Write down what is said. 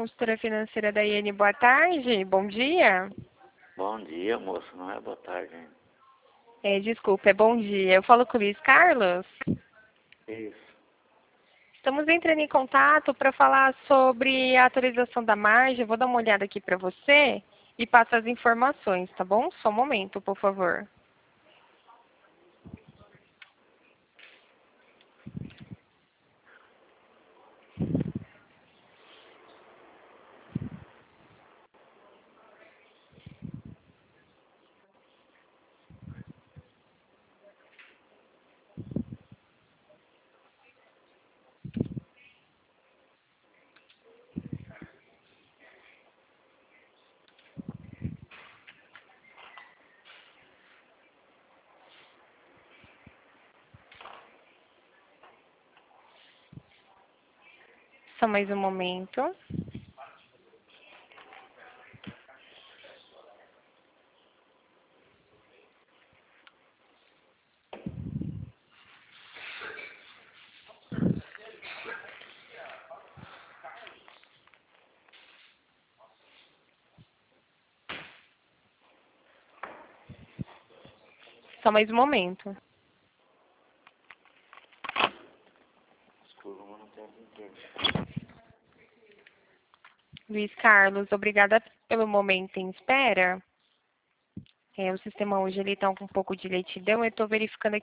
consultora financeira da IN. Boa tarde, bom dia. Bom dia, moço. Não é boa tarde ainda. Desculpa, é bom dia. Eu falo com o Luiz Carlos. Isso. Estamos entrando em contato para falar sobre a atualização da margem. Eu vou dar uma olhada aqui para você e passo as informações, tá bom? Só um momento, por favor. Só mais um momento. Só mais um momento. Desculpa, mas não tenho internet. Luiz Carlos, obrigada pelo momento em espera. O sistema hoje está com um pouco de lentidão. Eu estou verificando aqui